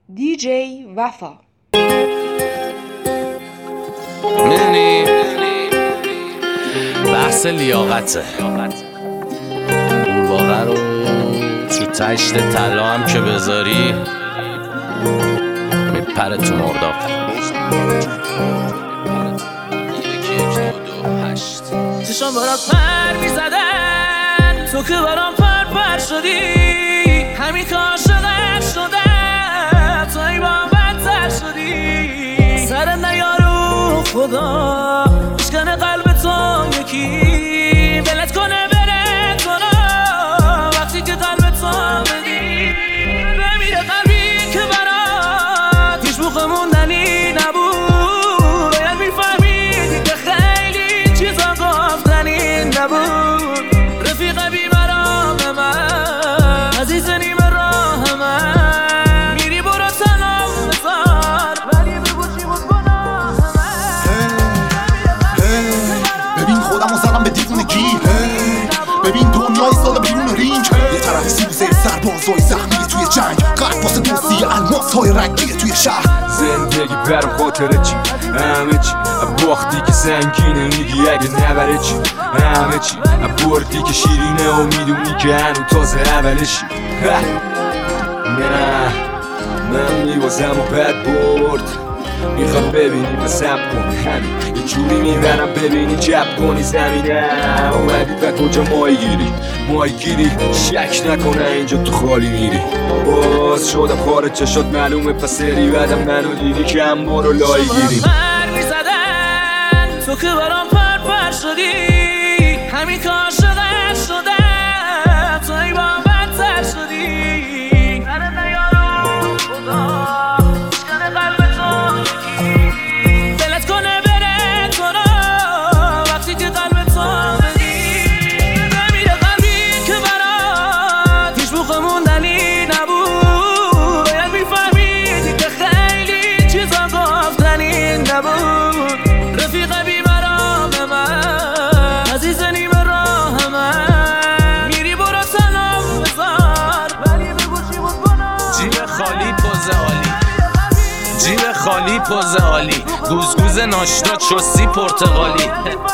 DJ وفا. میدونی بحث لیاقته، قورباغه رو تو تشت طلا هم که بذاری میپره تو مرداب. 1-2-8 چشم برات پر میزدن، تو که برام پر شدی، همین که عاشقت شدم، تو ای با هم بدتر شدی. سر نیارو خدا اشکن قلب تو یکی دلت کنه بره کنم، وقتی که قلب تو بدی بمیره قلبی که برات هیچ موقع موندنی نبود. باید میفهمیدی که خیلی چیزا گفتنی نبود. رفیق بیمرام من، عزیز نیم راه من، میری برو تنم بذار، ولی بگو چی بود گناه من. ببین خودمو زدم به دیوونگی، ببین دنیای سال بیرون رینگ، یه طرف سوزه سربازای زخمی توی جنگ، قلب واسه دوستی الماس های رنگی توی شهر. زندگی برام خاطره چی، همه چی باختی که سنگینه، میگی اگه نبره چی، همه چی بردی که شیرینه و میدونی که هنو تازه اولشی. نه من میوازم و بد برد، میخوام ببینی و سب کن، همین یه جوری میبرم ببینی جب کنی زمینه. اومدی و کجا مایی گیری شک نکنه اینجا تو خالی میری. باز شدم خارج چشات معلومه، پس سری بعدم منو دیدی که هم برو لای گیری. پر میزدن، تو که برام پر شدی، همین که عاشقت شدم، تو ای با هم بدتر شدی. سر نیارو خدا اشکن قلب تو یکی دلت کنه بره کنم، وقتی که قلب تو بدی بمیره قلبی که برات هیچ موقع موندنی نبود. باید میفهمیدی که خیلی چیزا گفتنی نبود. رفیق بیمرام من، عزیز نیم راه من، میری برو تنم بذار، ولی بگو چی بود گناه. جیب خالی پوز عالی، جیب خالی پوز عالی، گوزگوز ناشتا چوسی پرتغالی.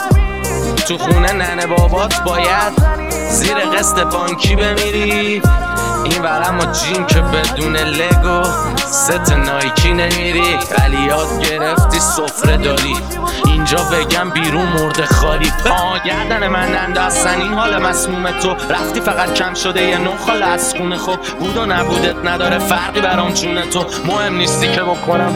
تو خونه ننه بابات باید زیر قسط بانکی بمیری، این ورم و جیم که بدون لگو ست نایکی نمیری. ولی یاد گرفتی سفره داری، اینجا بگم بیرون مرده خالی. گردن من اندازن این حال مسموم تو، رفتی فقط کم شده یه نخال از خونه. خب بود و نبودت نداره فرقی برام چونه تو، مهم نیستی که بکنم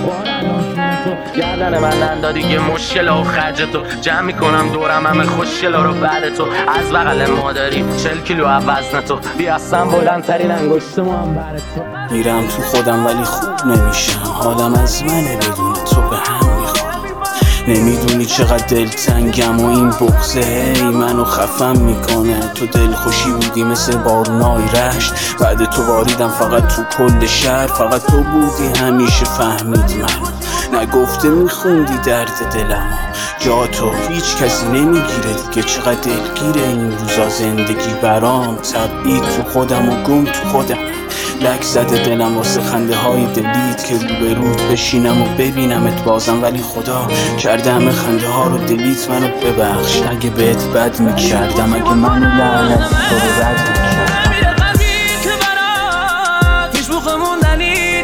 تو. گردن من اندازی یه مشکل و خرج تو، جمع میکنم دورم همه خوشگلا رو بعد تو. از بغل مادری 40 کیلو وزن تو، بیاستم بلندترین انگشت محنبر تو. میرم تو خودم ولی خوب نمیشم، حالم از منه بدون تو به هم میخورم. نمیدونی چقدر دلتنگم و این بغضه هی منو خفم میکنه. تو دلخوشی بودی مثل بارونای رشت، بعد تو باریدم فقط تو کل شهر. فقط تو بودی همیشه فهمید منو، نگفته میخوندی درد دلمو. جا تو هیچ کسی نمیگیره دیگه، چقدر دلگیره این روزا زندگی برام. تبعید تو خودم و گم تو خودم، لک زده دلم واسه خنده های دلیت که رو به رود بشینم و ببینمت بازم. ولی خدا کرده همه خنده ها رو دلیت، منو ببخش اگه بهت بد میکردم، اگه منو لعنت تو رو رد میکردم. بمیره قلبی که برات هیچ موقع موندنی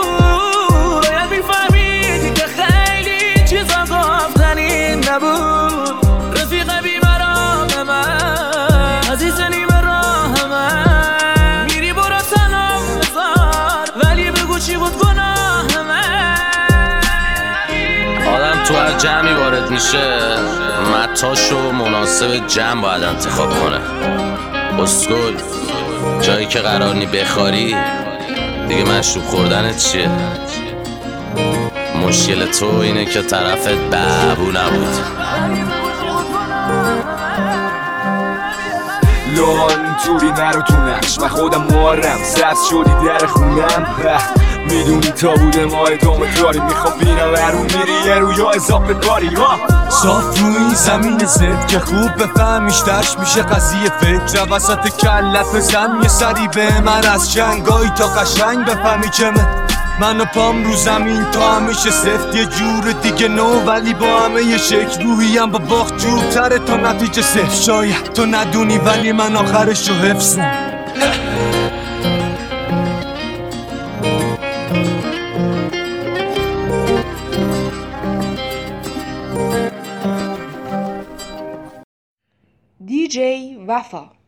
نبود. باید میفهمیدی که خیلی چیزا گفتنی نبود. رفیق بیمرام من، عزیز نیم راه من، میری برو تنم بذار، ولی بگو چی بود گناه من. آدم تو هر جمعی وارد میشه متاشو مناسب جمع باید انتخاب کنه. اسکول جایی که قرار نی بخاری دیگه مشروب خوردنت چیه؟ مشکل تو اینه که طرفت بابو نبود. لان توری نرو تو نقش، من خودم مارم سبز شدی در خونم. میدونی تا بوده ما ادامه داری، میخوام بینم هر رو میری یه رو یا اضافه داری. صاف روی این زمین زد که خوب بفهمیش درش میشه قضیه فکر. وسط کلت بزن یه سری به من از جنگایی تا قشنگ بفهمی که من من و پام رو زمین تا همیشه سفت، یه جور دیگه نو ولی با همه یه شکل. روحیم با باخت جورتره تا نتیجه صفر. شاید تو ندونی ولی من آخرشو حفظم. DJ وفا